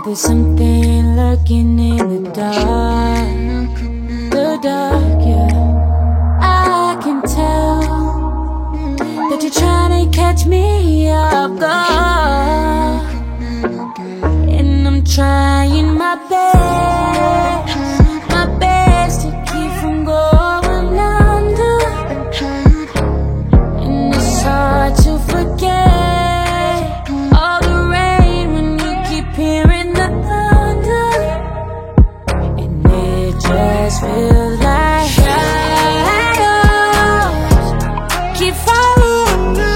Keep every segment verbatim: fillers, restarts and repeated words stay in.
there's something lurking in the dark, the dark, yeah. I can tell that you're trying to catch me off guard, and I'm trying my best, my best to keep from going under. And it's hard to forget all the rain when you keep hearing the thunder, and it just feels like shadows keep following me.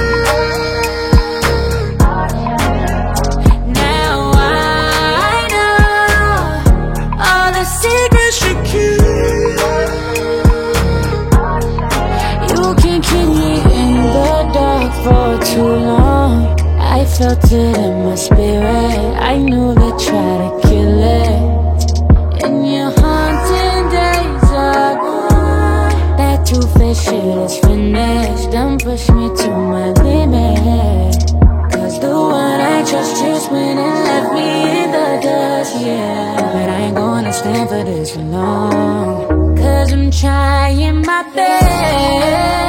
Now I know all the secrets you keep. You can keep me in the dark for too long. I felt it in my spirit. I knew they tried to kill it. And your haunting days are gone. That two-faced shit is finished. Don't push me to my limit, cause the one I trust just went and left me in the dust, yeah. But I ain't gonna stand for this for long, cause I'm trying my best.